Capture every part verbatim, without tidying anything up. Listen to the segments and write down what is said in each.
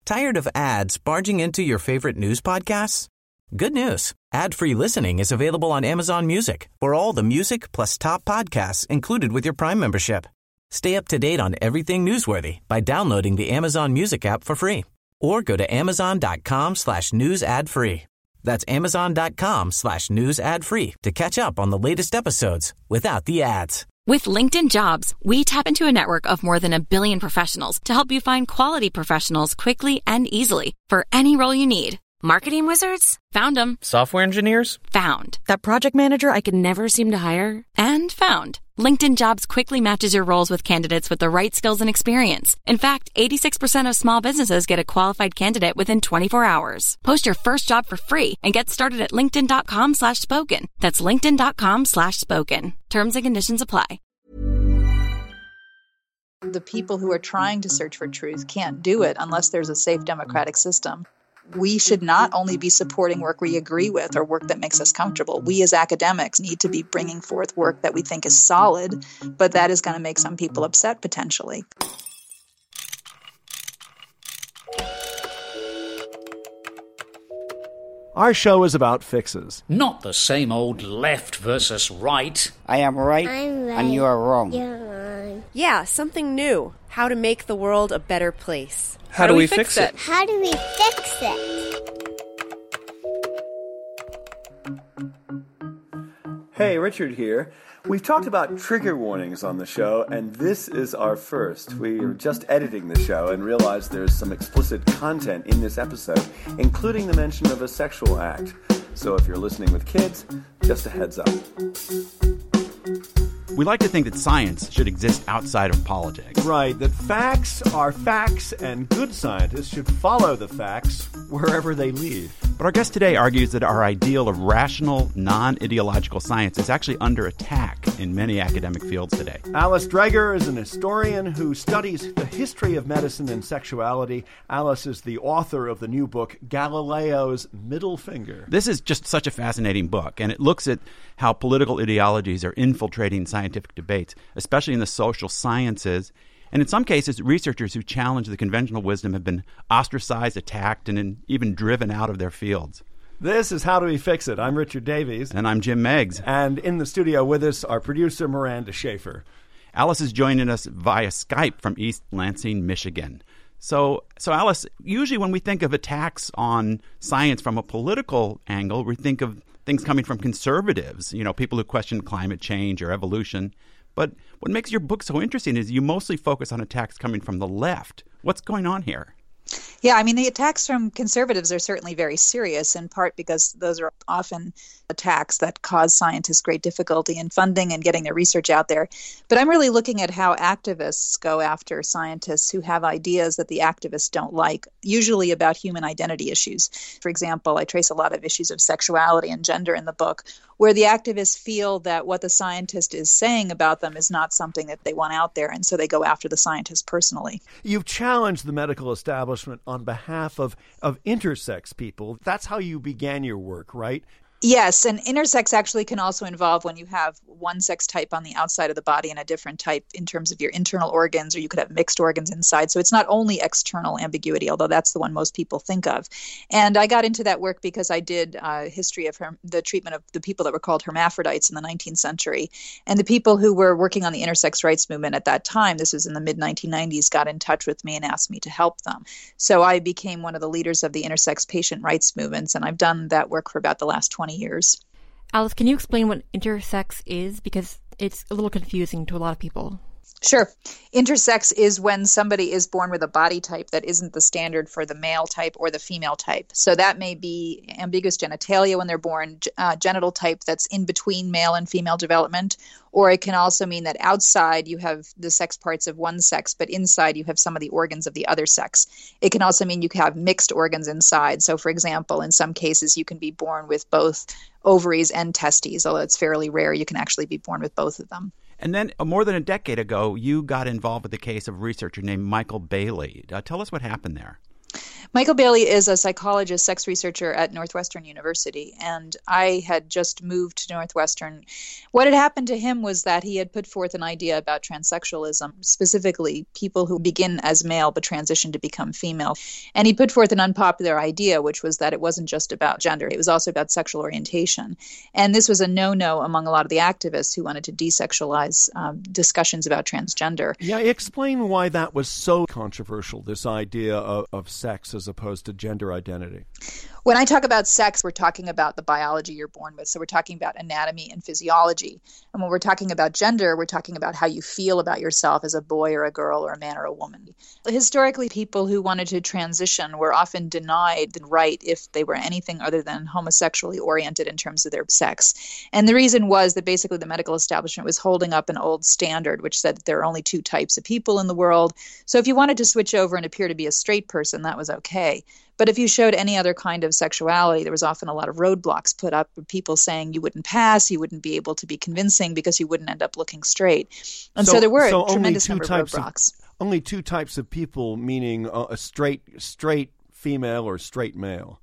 Tired of ads barging into your favorite news podcasts? Good news. Ad-free listening is available on Amazon Music for all the music plus top podcasts included with your Prime membership. Stay up to date on everything newsworthy by downloading the Amazon Music app for free or go to amazon.com slash news ad free. That's amazon.com slash news ad free to catch up on the latest episodes without the ads. With LinkedIn Jobs, we tap into a network of more than a billion professionals to help you find quality professionals quickly and easily for any role you need. Marketing wizards? Found them. Software engineers? Found. That project manager I could never seem to hire? And found. LinkedIn Jobs quickly matches your roles with candidates with the right skills and experience. In fact, eighty-six percent of small businesses get a qualified candidate within twenty-four hours. Post your first job for free and get started at linkedin.com slash spoken. That's linkedin.com slash spoken. Terms and conditions apply. The people who are trying to search for truth can't do it unless there's a safe democratic system. We should not only be supporting work we agree with or work that makes us comfortable. We as academics need to be bringing forth work that we think is solid, but that is going to make some people upset potentially. Our show is about fixes. Not the same old left versus right. I am right, I'm right. and you are wrong. You're wrong. Yeah, something new. How to make the world a better place. How, How do, do we, we fix, fix it? it? How do we fix it? Hey, Richard here. We've talked about trigger warnings on the show, and this is our first. We are just editing the show and realized there's some explicit content in this episode, including the mention of a sexual act. So if you're listening with kids, just a heads up. We like to think that science should exist outside of politics. Right, that facts are facts, and good scientists should follow the facts wherever they lead. But our guest today argues that our ideal of rational, non-ideological science is actually under attack in many academic fields today. Alice Dreger is an historian who studies the history of medicine and sexuality. Alice is the author of the new book, Galileo's Middle Finger. This is just such a fascinating book, and it looks at how political ideologies are infiltrating scientific debates, especially in the social sciences. And in some cases, researchers who challenge the conventional wisdom have been ostracized, attacked, and even driven out of their fields. This is How Do We Fix It? I'm Richard Davies. And I'm Jim Meigs. And in the studio with us, our producer, Miranda Schaefer. Alice is joining us via Skype from East Lansing, Michigan. So, so Alice, usually when we think of attacks on science from a political angle, we think of things coming from conservatives, you know, people who question climate change or evolution. But what makes your book so interesting is you mostly focus on attacks coming from the left. What's going on here? Yeah, I mean, the attacks from conservatives are certainly very serious, in part because those are often attacks that cause scientists great difficulty in funding and getting their research out there. But I'm really looking at how activists go after scientists who have ideas that the activists don't like, usually about human identity issues. For example, I trace a lot of issues of sexuality and gender in the book, where the activists feel that what the scientist is saying about them is not something that they want out there, and so they go after the scientist personally. You've challenged the medical establishment on behalf of, of intersex people. That's how you began your work, right? Yes, and intersex actually can also involve when you have one sex type on the outside of the body and a different type in terms of your internal organs, or you could have mixed organs inside. So it's not only external ambiguity, although that's the one most people think of. And I got into that work because I did a history of her, the treatment of the people that were called hermaphrodites in the nineteenth century. And the people who were working on the intersex rights movement at that time, this was in the mid nineteen nineties, got in touch with me and asked me to help them. So I became one of the leaders of the intersex patient rights movements, and I've done that work for about the last twenty years. Alice, can you explain what intersex is? Because it's a little confusing to a lot of people. Sure. Intersex is when somebody is born with a body type that isn't the standard for the male type or the female type. So that may be ambiguous genitalia when they're born, uh, genital type that's in between male and female development, or it can also mean that outside you have the sex parts of one sex, but inside you have some of the organs of the other sex. It can also mean you have mixed organs inside. So, for example, in some cases you can be born with both ovaries and testes, although it's fairly rare you can actually be born with both of them. And then uh, more than a decade ago, you got involved with the case of a researcher named Michael Bailey. Uh, tell us what happened there. Michael Bailey is a psychologist, sex researcher at Northwestern University, and I had just moved to Northwestern. What had happened to him was that he had put forth an idea about transsexualism, specifically people who begin as male but transition to become female. And he put forth an unpopular idea, which was that it wasn't just about gender, it was also about sexual orientation. And this was a no-no among a lot of the activists who wanted to desexualize um, discussions about transgender. Yeah, explain why that was so controversial, this idea of, of sex as opposed to gender identity. When I talk about sex, we're talking about the biology you're born with. So we're talking about anatomy and physiology. And when we're talking about gender, we're talking about how you feel about yourself as a boy or a girl or a man or a woman. Historically, people who wanted to transition were often denied the right if they were anything other than homosexually oriented in terms of their sex. And the reason was that basically the medical establishment was holding up an old standard, which said that there are only two types of people in the world. So if you wanted to switch over and appear to be a straight person, that was okay. But if you showed any other kind of sexuality, there was often a lot of roadblocks put up, people saying you wouldn't pass, you wouldn't be able to be convincing because you wouldn't end up looking straight. And so, so there were so a tremendous number of roadblocks. Of, only two types of people, meaning a, a straight straight female or straight male.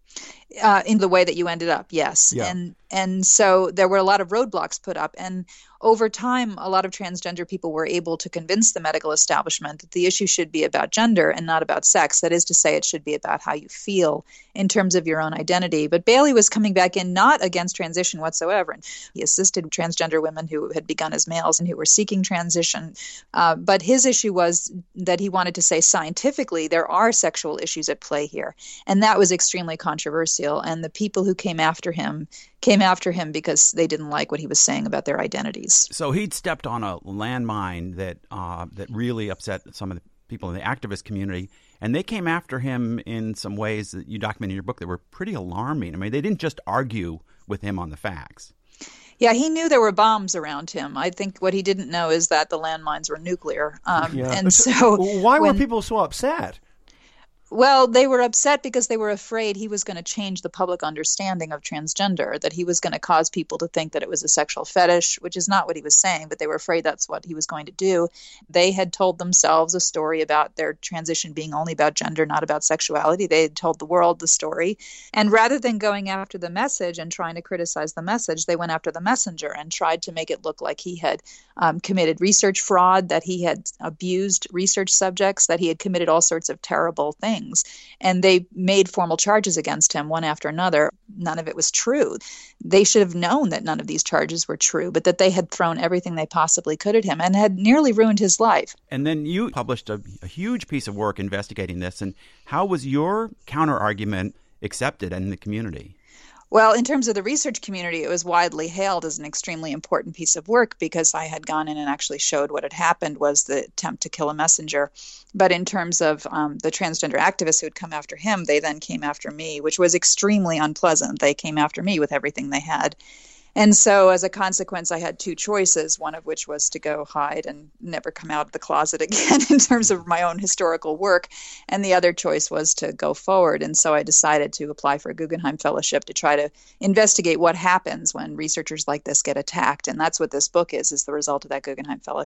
Uh, in the way that you ended up, yes. Yeah. And and so there were a lot of roadblocks put up. And over time, a lot of transgender people were able to convince the medical establishment that the issue should be about gender and not about sex. That is to say, it should be about how you feel in terms of your own identity. But Bailey was coming back in not against transition whatsoever. And he assisted transgender women who had begun as males and who were seeking transition. Uh, but his issue was that he wanted to say scientifically there are sexual issues at play here. And that was extremely controversial. And the people who came after him came after him because they didn't like what he was saying about their identities. So he'd stepped on a landmine that uh, that really upset some of the people in the activist community, and they came after him in some ways that you document in your book that were pretty alarming. I mean, they didn't just argue with him on the facts. Yeah, he knew there were bombs around him. I think what he didn't know is that the landmines were nuclear. Um, yeah. And so, why when, were people so upset? Well, they were upset because they were afraid he was going to change the public understanding of transgender, that he was going to cause people to think that it was a sexual fetish, which is not what he was saying, but they were afraid that's what he was going to do. They had told themselves a story about their transition being only about gender, not about sexuality. They had told the world the story. And rather than going after the message and trying to criticize the message, they went after the messenger and tried to make it look like he had um, committed research fraud, that he had abused research subjects, that he had committed all sorts of terrible things. And they made formal charges against him one after another. None of it was true. They should have known that none of these charges were true, but that they had thrown everything they possibly could at him and had nearly ruined his life. And then you published a, a huge piece of work investigating this. And how was your counter-argument accepted in the community? Well, in terms of the research community, it was widely hailed as an extremely important piece of work because I had gone in and actually showed what had happened was the attempt to kill a messenger. But in terms of um, the transgender activists who had come after him, they then came after me, which was extremely unpleasant. They came after me with everything they had. And so as a consequence, I had two choices, one of which was to go hide and never come out of the closet again in terms of my own historical work. And the other choice was to go forward. And so I decided to apply for a Guggenheim Fellowship to try to investigate what happens when researchers like this get attacked. And that's what this book is, is the result of that Guggenheim Fellowship.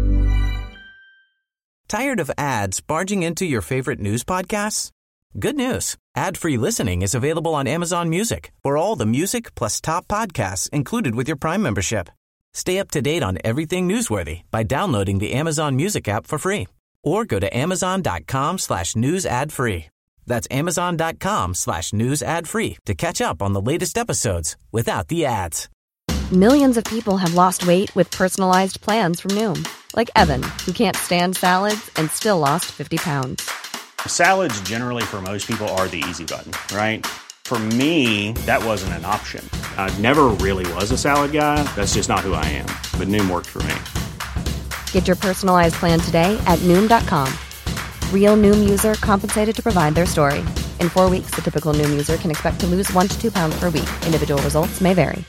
Tired of ads barging into your favorite news podcasts? Good news. Ad-free listening is available on Amazon Music for all the music plus top podcasts included with your Prime membership. Stay up to date on everything newsworthy by downloading the Amazon Music app for free or go to amazon.com slash news ad free. That's amazon.com slash news ad free to catch up on the latest episodes without the ads. Millions of people have lost weight with personalized plans from Noom, like Evan, who can't stand salads and still lost fifty pounds. Salads generally for most people are the easy button, right? For me, that wasn't an option. I never really was a salad guy. That's just not who I am. But Noom worked for me. Get your personalized plan today at Noom dot com. Real Noom user compensated to provide their story. In four weeks, the typical Noom user can expect to lose one to two pounds per week. Individual results may vary.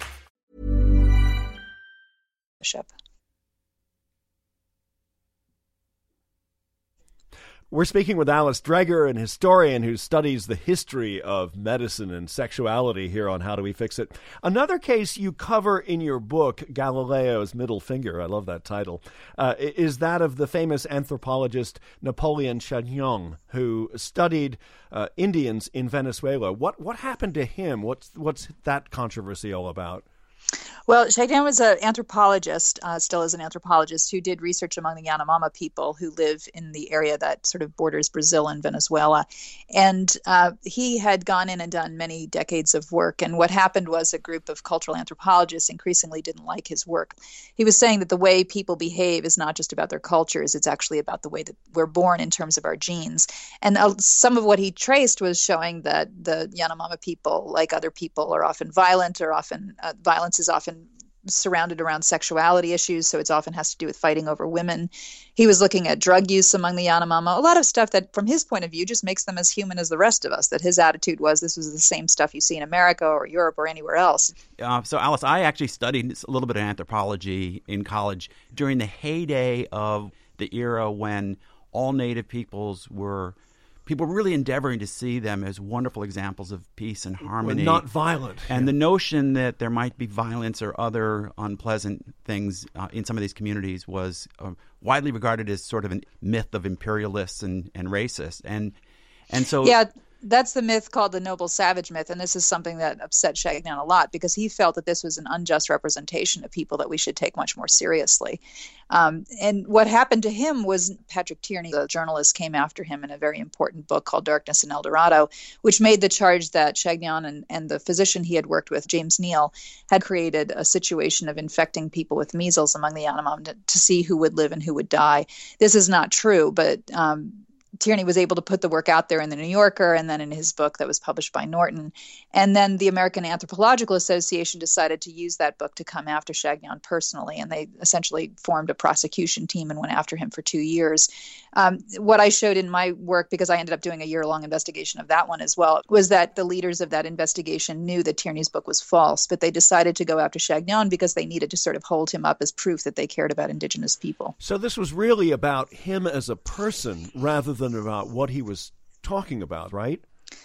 We're speaking with Alice Dreger, an historian who studies the history of medicine and sexuality here on How Do We Fix It. Another case you cover in your book, Galileo's Middle Finger, I love that title, uh, is that of the famous anthropologist Napoleon Chagnon, who studied uh, Indians in Venezuela. What what happened to him? What's what's that controversy all about? Well, Chagnon was an anthropologist, uh, still is an anthropologist, who did research among the Yanomama people who live in the area that sort of borders Brazil and Venezuela. And uh, he had gone in and done many decades of work. And what happened was a group of cultural anthropologists increasingly didn't like his work. He was saying that the way people behave is not just about their cultures, it's actually about the way that we're born in terms of our genes. And uh, some of what he traced was showing that the Yanomama people, like other people, are often violent, or often uh, violence is often surrounded around sexuality issues, so it often has to do with fighting over women. He was looking at drug use among the Yanomama, a lot of stuff that, from his point of view, just makes them as human as the rest of us, that his attitude was this was the same stuff you see in America or Europe or anywhere else. Uh, so, Alice, I actually studied a little bit of anthropology in college during the heyday of the era when all Native peoples were people were really endeavoring to see them as wonderful examples of peace and harmony. Well, not violent. And yeah. the notion that there might be violence or other unpleasant things uh, in some of these communities was uh, widely regarded as sort of a myth of imperialists and, and racists. And and so yeah. That's the myth called the noble savage myth, and this is something that upset Chagnon a lot because he felt that this was an unjust representation of people that we should take much more seriously. Um, and what happened to him was Patrick Tierney, the journalist, came after him in a very important book called Darkness in El Dorado, which made the charge that Chagnon and, and the physician he had worked with, James Neal, had created a situation of infecting people with measles among the Yanomami to, to see who would live and who would die. This is not true, but um, Tierney was able to put the work out there in the New Yorker and then in his book that was published by Norton. And then the American Anthropological Association decided to use that book to come after Chagnon personally. And they essentially formed a prosecution team and went after him for two years. Um, what I showed in my work, because I ended up doing a year-long investigation of that one as well, was that the leaders of that investigation knew that Tierney's book was false, but they decided to go after Chagnon because they needed to sort of hold him up as proof that they cared about indigenous people. So this was really about him as a person rather than about what he was talking about, right?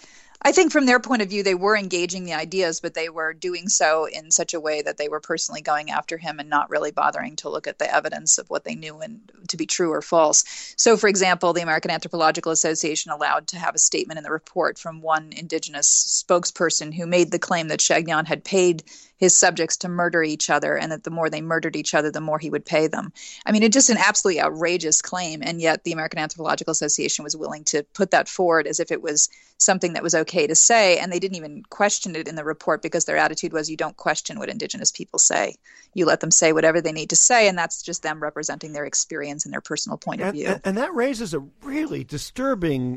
I think from their point of view, they were engaging the ideas, but they were doing so in such a way that they were personally going after him and not really bothering to look at the evidence of what they knew and to be true or false. So, for example, the American Anthropological Association allowed to have a statement in the report from one indigenous spokesperson who made the claim that Chagnon had paid his subjects to murder each other, and that the more they murdered each other, the more he would pay them. I mean, it's just an absolutely outrageous claim, and yet the American Anthropological Association was willing to put that forward as if it was something that was okay to say, and they didn't even question it in the report because their attitude was you don't question what indigenous people say. You let them say whatever they need to say, and that's just them representing their experience and their personal point of and, view. And, and that raises a really disturbing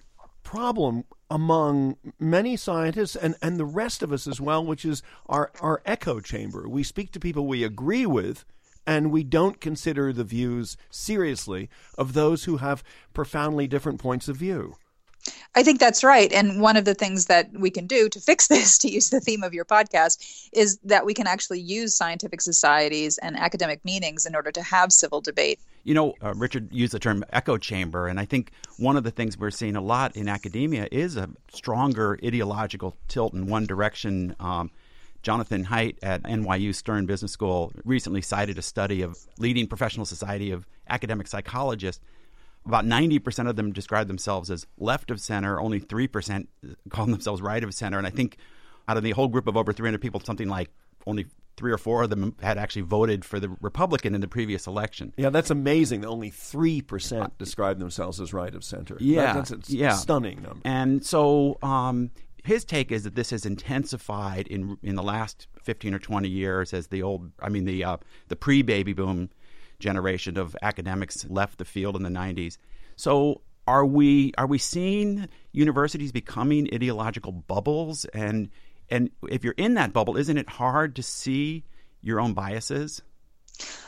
problem among many scientists and, and the rest of us as well, which is our, our echo chamber. We speak to people we agree with, and we don't consider the views seriously of those who have profoundly different points of view. I think that's right. And one of the things that we can do to fix this, to use the theme of your podcast, is that we can actually use scientific societies and academic meetings in order to have civil debate. You know, uh, Richard used the term echo chamber, and I think one of the things we're seeing a lot in academia is a stronger ideological tilt in one direction. Um, Jonathan Haidt at N Y U Stern Business School recently cited a study of leading professional society of academic psychologists. About ninety percent of them describe themselves as left of center. Only three percent call themselves right of center. And I think out of the whole group of over three hundred people, something like only three or four of them had actually voted for the Republican in the previous election. Yeah, that's amazing that only three percent describe themselves as right of center. Yeah. That, that's a yeah. stunning number. And so um, his take is that this has intensified in in the last fifteen or twenty years as the old, I mean, the uh, the pre-baby boom generation of academics left the field in the nineties. So are we are we seeing universities becoming ideological bubbles? And and if you're in that bubble, isn't it hard to see your own biases?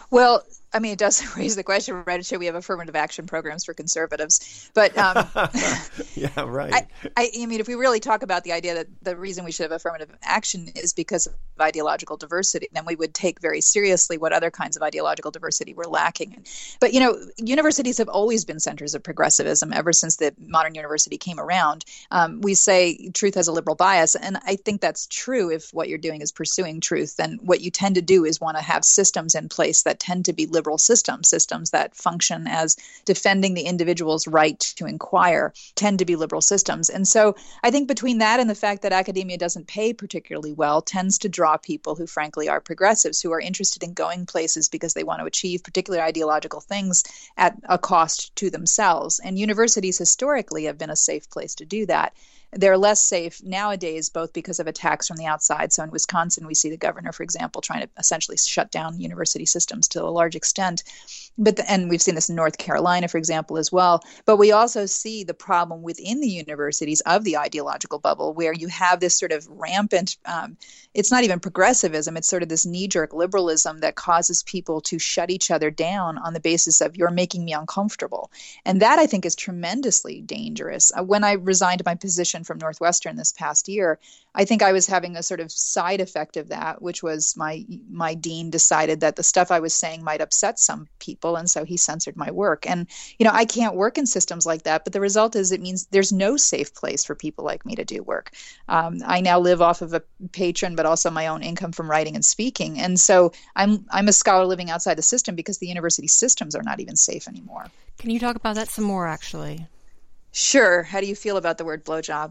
Well, I mean, it does raise the question, right? Should we have affirmative action programs for conservatives? But um, yeah, right. I, I, I mean, if we really talk about the idea that the reason we should have affirmative action is because of ideological diversity, then we would take very seriously what other kinds of ideological diversity we're lacking. But, you know, universities have always been centers of progressivism ever since the modern university came around. Um, we say truth has a liberal bias, and I think that's true if what you're doing is pursuing truth. Then what you tend to do is want to have systems in place that tend to be liberal systems, systems that function as defending the individual's right to inquire, tend to be liberal systems. And so I think between that and the fact that academia doesn't pay particularly well tends to draw people who frankly are progressives, who are interested in going places because they want to achieve particular ideological things at a cost to themselves. And universities historically have been a safe place to do that. They're less safe nowadays, both because of attacks from the outside. So in Wisconsin, we see the governor, for example, trying to essentially shut down university systems to a large extent. But the, and we've seen this in North Carolina, for example, as well. But we also see the problem within the universities of the ideological bubble, where you have this sort of rampant, um, it's not even progressivism, it's sort of this knee-jerk liberalism that causes people to shut each other down on the basis of you're making me uncomfortable. And that, I think, is tremendously dangerous. Uh, when I resigned my position from Northwestern this past year, I think I was having a sort of side effect of that, which was my my dean decided that the stuff I was saying might upset some people, and so he censored my work. And, you know, I can't work in systems like that, but the result is it means there's no safe place for people like me to do work. Um, I now live off of a patron, but also my own income from writing and speaking. And so I'm I'm a scholar living outside the system because the university systems are not even safe anymore. Can you talk about that some more, actually? Sure. How do you feel about the word blowjob?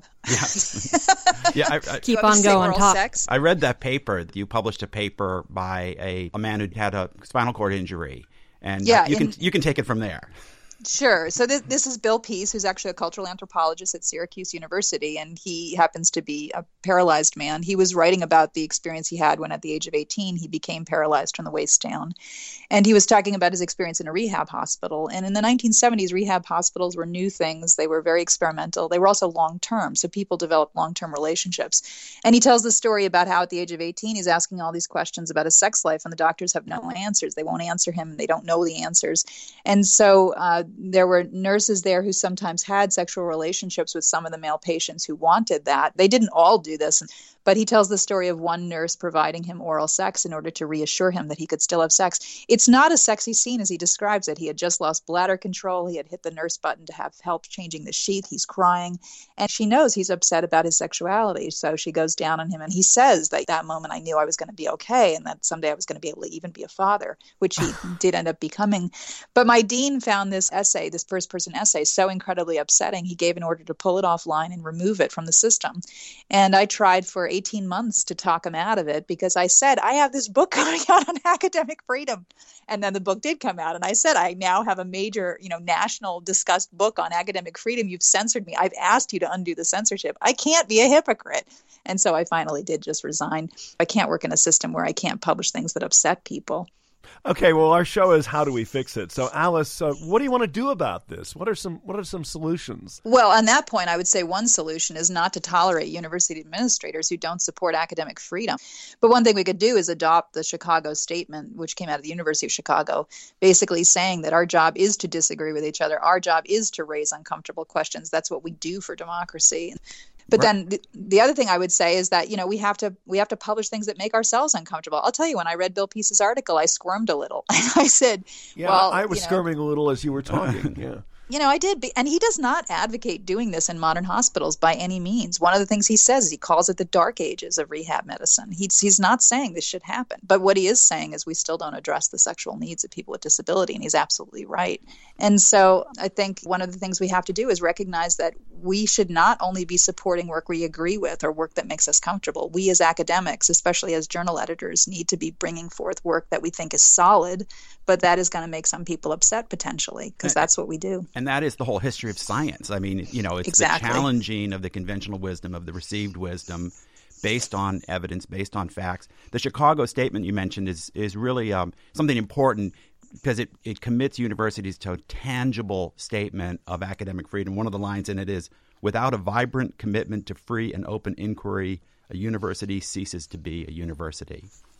Yeah, yeah. I, I, Keep on going. Talk. Sex? I read that paper. You published a paper by a, a man who had a spinal cord injury, and yeah, you in, can you can take it from there. Sure. So this, this is Bill Pease, who's actually a cultural anthropologist at Syracuse University, and he happens to be a paralyzed man. He was writing about the experience he had when at the age of eighteen, he became paralyzed from the waist down. And he was talking about his experience in a rehab hospital. And in the nineteen seventies, rehab hospitals were new things. They were very experimental. They were also long-term, so people developed long-term relationships. And he tells the story about how at the age of eighteen, he's asking all these questions about his sex life, and the doctors have no answers. They won't answer him. They don't know the answers. And so uh, there were nurses there who sometimes had sexual relationships with some of the male patients who wanted that. They didn't all do this, but he tells the story of one nurse providing him oral sex in order to reassure him that he could still have sex. It's not a sexy scene as he describes it. He had just lost bladder control. He had hit the nurse button to have help changing the sheath. He's crying, and she knows he's upset about his sexuality. So she goes down on him, and he says that that moment I knew I was going to be okay, and that someday I was going to be able to even be a father, which he did end up becoming. But my dean found this essay, this first-person essay, so incredibly upsetting, he gave an order to pull it offline and remove it from the system. And I tried for eighteen months to talk him out of it because I said, I have this book coming out on academic freedom. And then the book did come out. And I said, I now have a major, you know, national discussed book on academic freedom. You've censored me. I've asked you to undo the censorship. I can't be a hypocrite. And so I finally did just resign. I can't work in a system where I can't publish things that upset people. Okay, well, our show is How Do We Fix It? So, Alice, uh, what do you want to do about this? What are some What are some solutions? Well, on that point, I would say one solution is not to tolerate university administrators who don't support academic freedom. But one thing we could do is adopt the Chicago Statement, which came out of the University of Chicago, basically saying that our job is to disagree with each other. Our job is to raise uncomfortable questions. That's what we do for democracy. But right. then the, the other thing I would say is that, you know, we have to we have to publish things that make ourselves uncomfortable. I'll tell you, when I read Bill Pease's article, I squirmed a little. I said, yeah, well, I was you know, squirming a little as you were talking. Yeah. You know, I did. Be, and he does not advocate doing this in modern hospitals by any means. One of the things he says is he calls it the dark ages of rehab medicine. He's, he's not saying this should happen. But what he is saying is we still don't address the sexual needs of people with disability. And he's absolutely right. And so I think one of the things we have to do is recognize that we should not only be supporting work we agree with or work that makes us comfortable. We as academics, especially as journal editors, need to be bringing forth work that we think is solid, but that is going to make some people upset potentially, because that's what we do. And that is the whole history of science. I mean, you know, it's exactly. the challenging of the conventional wisdom, of the received wisdom, based on evidence, based on facts. The Chicago Statement you mentioned is is really um, something important because it, it commits universities to a tangible statement of academic freedom. One of the lines in it is, without a vibrant commitment to free and open inquiry, a university ceases to be a university.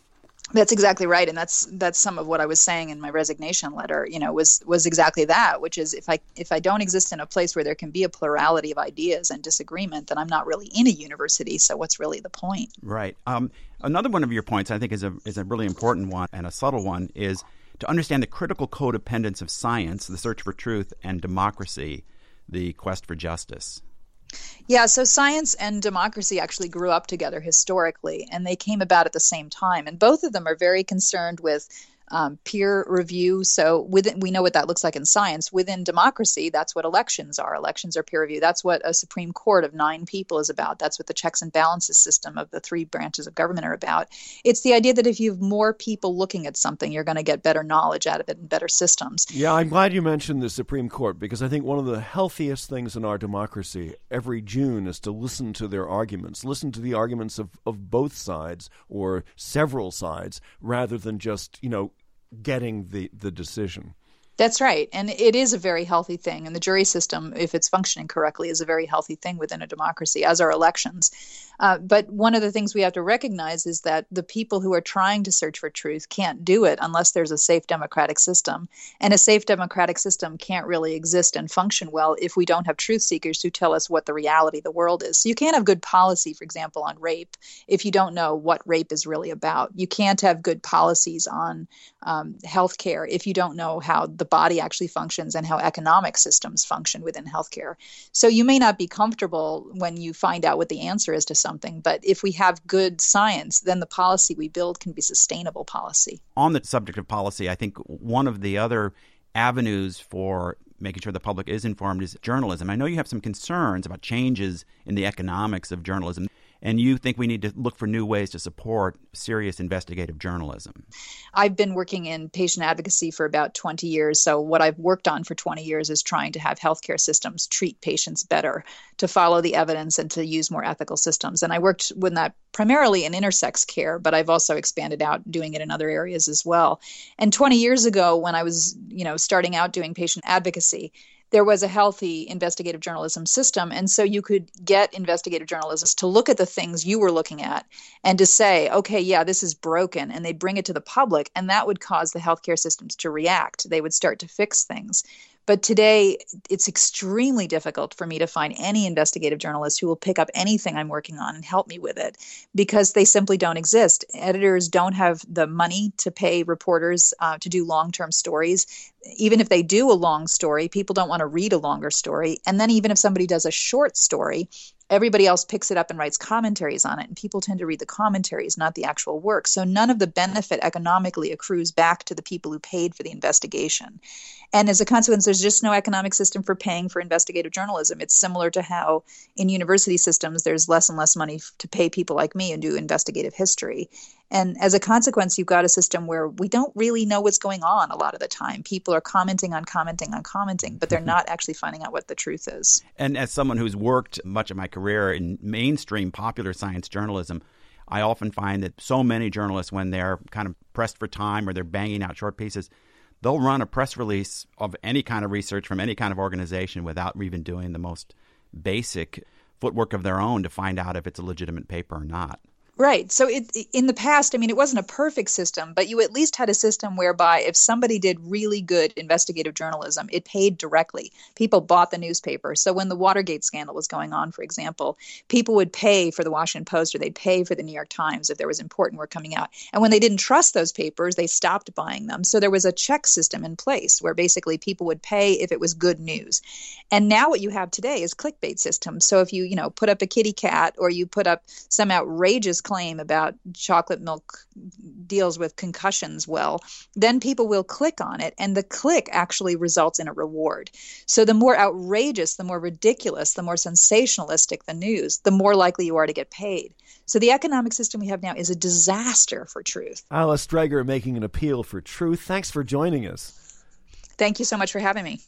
That's exactly right, and that's that's some of what I was saying in my resignation letter. You know, was was exactly that, which is if I if I don't exist in a place where there can be a plurality of ideas and disagreement, then I'm not really in a university. So what's really the point? Right. Um, another one of your points, I think, is a is a really important one and a subtle one, is to understand the critical codependence of science, the search for truth, and democracy, the quest for justice. Yeah, so science and democracy actually grew up together historically, and they came about at the same time. And both of them are very concerned with um, peer review. So within, we know what that looks like in science. Within democracy, that's what elections are. Elections are peer review. That's what a Supreme Court of nine people is about. That's what the checks and balances system of the three branches of government are about. It's the idea that if you have more people looking at something, you're going to get better knowledge out of it and better systems. Yeah, I'm glad you mentioned the Supreme Court, because I think one of the healthiest things in our democracy every June is to listen to their arguments, listen to the arguments of, of both sides or several sides, rather than just, you know, getting the, the decision. That's right. And it is a very healthy thing. And the jury system, if it's functioning correctly, is a very healthy thing within a democracy, as are elections. Uh, but one of the things we have to recognize is that the people who are trying to search for truth can't do it unless there's a safe democratic system. And a safe democratic system can't really exist and function well if we don't have truth seekers who tell us what the reality of the world is. So you can't have good policy, for example, on rape if you don't know what rape is really about. You can't have good policies on um, healthcare if you don't know how the body actually functions and how economic systems function within healthcare. So you may not be comfortable when you find out what the answer is to something, but if we have good science, then the policy we build can be sustainable policy. On the subject of policy, I think one of the other avenues for making sure the public is informed is journalism. I know you have some concerns about changes in the economics of journalism, and you think we need to look for new ways to support serious investigative journalism. I've been working in patient advocacy for about twenty years. So what I've worked on for twenty years is trying to have healthcare systems treat patients better, to follow the evidence and to use more ethical systems. And I worked with that primarily in intersex care, but I've also expanded out doing it in other areas as well. And twenty years ago, when I was, you know, starting out doing patient advocacy, there was a healthy investigative journalism system. And so you could get investigative journalists to look at the things you were looking at and to say, okay, yeah, this is broken. And they'd bring it to the public. And that would cause the healthcare systems to react. They would start to fix things. But today, it's extremely difficult for me to find any investigative journalist who will pick up anything I'm working on and help me with it, because they simply don't exist. Editors don't have the money to pay reporters uh, to do long-term stories. Even if they do a long story, people don't want to read a longer story. And then even if somebody does a short story, everybody else picks it up and writes commentaries on it, and people tend to read the commentaries, not the actual work. So none of the benefit economically accrues back to the people who paid for the investigation. And as a consequence, there's just no economic system for paying for investigative journalism. It's similar to how in university systems, there's less and less money to pay people like me and do investigative history. And as a consequence, you've got a system where we don't really know what's going on a lot of the time. People are commenting on commenting on commenting, but they're not actually finding out what the truth is. And as someone who's worked much of my career in mainstream popular science journalism, I often find that so many journalists, when they're kind of pressed for time or they're banging out short pieces, they'll run a press release of any kind of research from any kind of organization without even doing the most basic footwork of their own to find out if it's a legitimate paper or not. Right. So it, in the past, I mean, it wasn't a perfect system, but you at least had a system whereby if somebody did really good investigative journalism, it paid directly. People bought the newspaper. So when the Watergate scandal was going on, for example, people would pay for the Washington Post or they'd pay for the New York Times if there was important work coming out. And when they didn't trust those papers, they stopped buying them. So there was a check system in place where basically people would pay if it was good news. And now what you have today is clickbait systems. So if you, you know, put up a kitty cat or you put up some outrageous claim about chocolate milk deals with concussions well, then people will click on it, and the click actually results in a reward. So the more outrageous, the more ridiculous, the more sensationalistic the news, the more likely you are to get paid. So the economic system we have now is a disaster for truth. Alice Dreger making an appeal for truth. Thanks for joining us. Thank you so much for having me.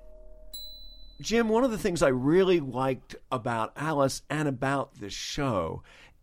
Jim, one of the things I really liked about Alice and about this show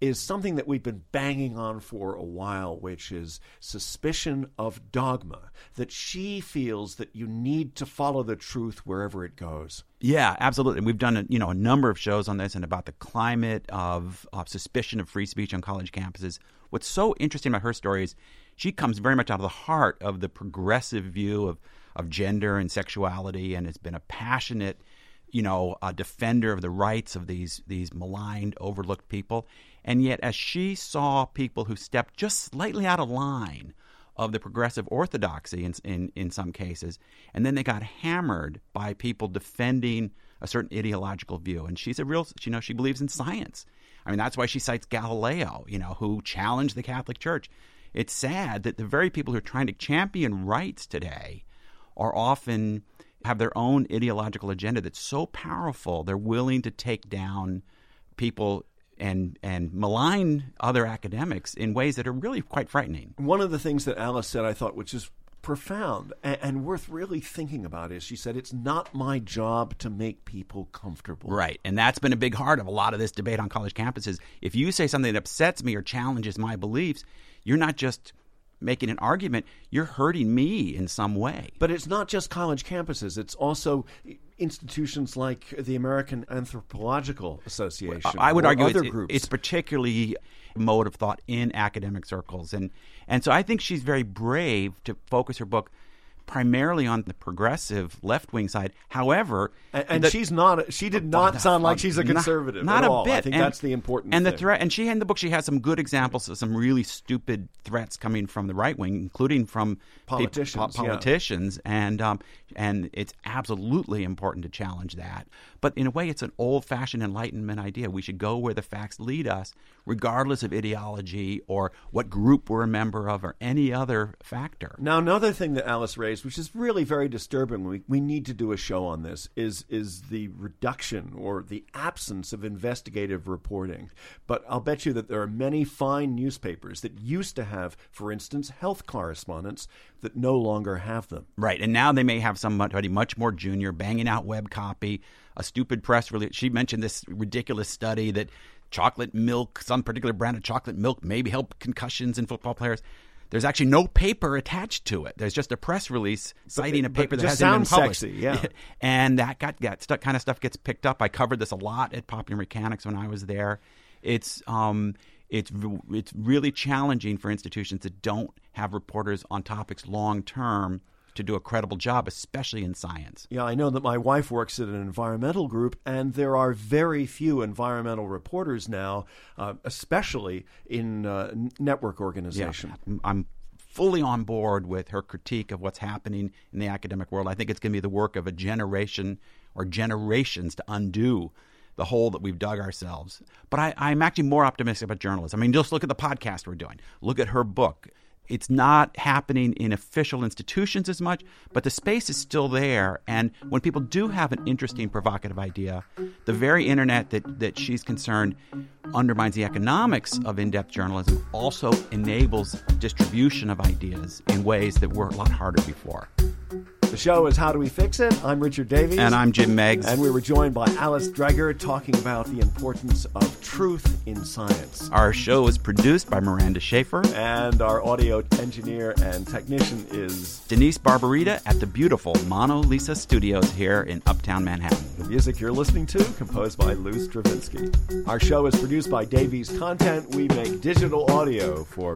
is something that we've been banging on for a while, which is suspicion of dogma, that she feels that you need to follow the truth wherever it goes. Yeah, absolutely. We've done a, you know, a number of shows on this and about the climate of, of suspicion of free speech on college campuses. What's so interesting about her story is she comes very much out of the heart of the progressive view of, of gender and sexuality, and has been a passionate, you know, a defender of the rights of these these maligned, overlooked people. And yet, as she saw people who stepped just slightly out of line of the progressive orthodoxy in, in in some cases, and then they got hammered by people defending a certain ideological view. And she's a real, you know, she believes in science. I mean, that's why she cites Galileo, you know, who challenged the Catholic Church. It's sad that the very people who are trying to champion rights today are often have their own ideological agenda that's so powerful they're willing to take down people and and malign other academics in ways that are really quite frightening. One of the things that Alice said, I thought, which is profound and, and worth really thinking about, is she said, it's not my job to make people comfortable. Right, and that's been a big part of a lot of this debate on college campuses. If you say something that upsets me or challenges my beliefs, you're not just making an argument, you're hurting me in some way. But it's not just college campuses. It's also institutions like the American Anthropological Association. I would or argue other it's, groups. it's particularly a mode of thought in academic circles. And, and so I think she's very brave to focus her book primarily on the progressive left-wing side. However, and, and the, she's not. She did not sound like she's a conservative not, not at a all. bit. I think and, that's the important and thing. the threat. And she in the book she has some good examples of some really stupid threats coming from the right wing, including from politicians. People, politicians, yeah. and um, and it's absolutely important to challenge that. But in a way, it's an old-fashioned Enlightenment idea. We should go where the facts lead us, regardless of ideology or what group we're a member of or any other factor. Now, another thing that Alice raised, which is really very disturbing, we, we need to do a show on this, is, is the reduction or the absence of investigative reporting. But I'll bet you that there are many fine newspapers that used to have, for instance, health correspondents that no longer have them. Right, and now they may have somebody much more junior banging out web copy, a stupid press release. She mentioned this ridiculous study that chocolate milk, some particular brand of chocolate milk, maybe help concussions in football players. There's actually no paper attached to it. There's just a press release citing but, a paper that hasn't been published. Sexy, yeah. And that got that st- kind of stuff gets picked up. I covered this a lot at Popular Mechanics when I was there. It's um, it's it's really challenging for institutions that don't have reporters on topics long term to do a credible job, especially in science. Yeah, I know that my wife works at an environmental group, and there are very few environmental reporters now, uh, especially in uh, network organizations. Yeah, I'm fully on board with her critique of what's happening in the academic world. I think it's going to be the work of a generation or generations to undo the hole that we've dug ourselves. But I, I'm actually more optimistic about journalism. I mean, just look at the podcast we're doing. Look at her book. It's not happening in official institutions as much, but the space is still there. And when people do have an interesting, provocative idea, the very internet that, that she's concerned undermines the economics of in-depth journalism, also enables distribution of ideas in ways that were a lot harder before. The show is How Do We Fix It? I'm Richard Davies. And I'm Jim Meggs. And we were joined by Alice Dreger talking about the importance of truth in science. Our show is produced by Miranda Schaefer. And our audio engineer and technician is Denise Barbarita at the beautiful Mono Lisa Studios here in Uptown Manhattan. The music you're listening to, composed by Lou Stravinsky. Our show is produced by Davies Content. We make digital audio for...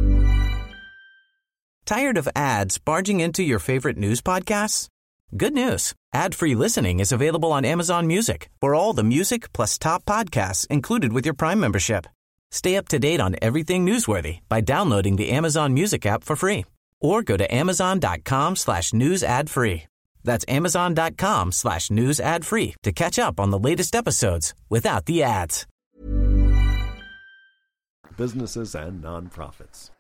Tired of ads barging into your favorite news podcasts? Good news. Ad-free listening is available on Amazon Music for all the music plus top podcasts included with your Prime membership. Stay up to date on everything newsworthy by downloading the Amazon Music app for free or go to amazon.com slash news ad free. That's amazon.com slash news ad free to catch up on the latest episodes without the ads. Businesses and nonprofits.